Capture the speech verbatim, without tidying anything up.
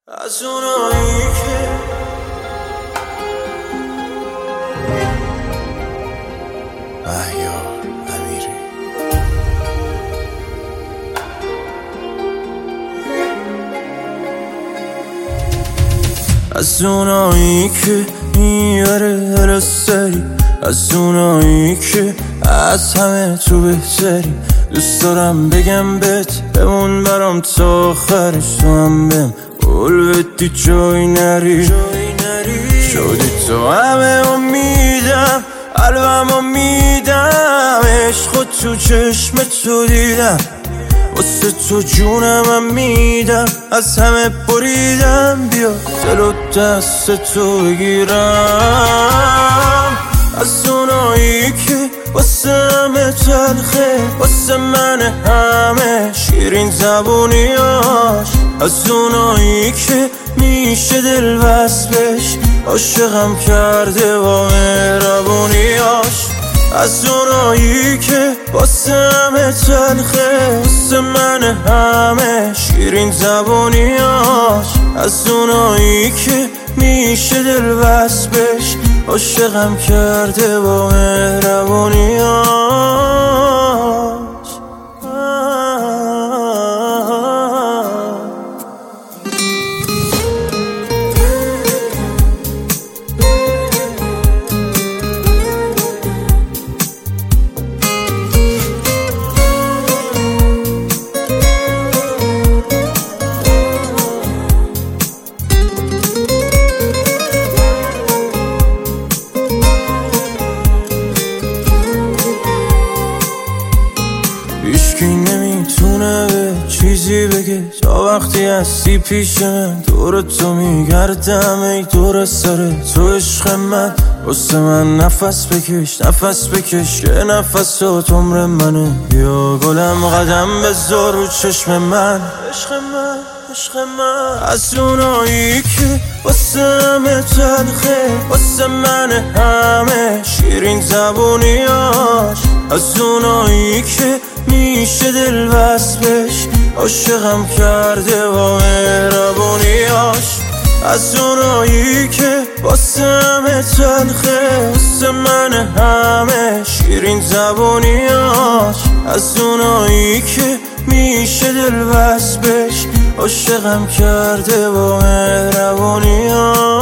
از اونایی که مهیار امیری از اونایی که میبره هرستری، از اونایی که از همه تو بهتری. دوست دارم بگم بهت بمون برام تا آخرش، تو هم بهم قول بدی جای نری. شدی تو همه امیدم، قلبم میدم، عشق تو چشم تو دیدم، واسه تو جونم میدم، از همه بریدم، بیا دل و دست تو بگیرم. از اونایی که واسه همه تلخه، واسه من همه شیرین زبونیاش، از اونایی که میشه دل وصلش، عاشقم کرده با مهربونیاش. از اونایی که واسه همه تلخه، واسه من همه شیرین زبونیاش، از اونایی که میشه دل وصلش، عاشقم کرده با مهربونیاش. هیچکی نمیتونه به چیزی بگه تا وقتی هستی پیش من، دور تو میگردم ای دور سر تو. عشق من واسه من نفس بکش، نفس بکش که نفس و عمر منه. بیا گلم قدم بذار رو چشم من، عشق من عشق من. از اونایی که واسه همه تلخه، واسه من همه شیرین زبونیاش، از اونایی که میشه دل وصلش، عاشقم کرده با مهربونیاش. از اونایی که واسه همه تلخه، واسه من همه شیرین زبونیاش، از اونایی که میشه دل وصلش، عاشقم کرده با مهربونیاش.